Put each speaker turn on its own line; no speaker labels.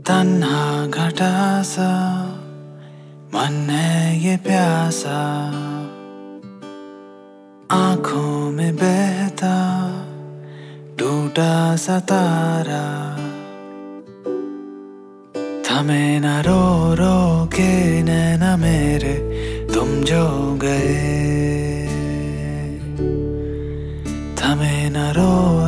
तन्हा घटा सा मन है ये प्यासा, आंखों में बहता टूटा सा तारा। थमे न रो रो के नैना मेरे तुम जो गए, थमे न रो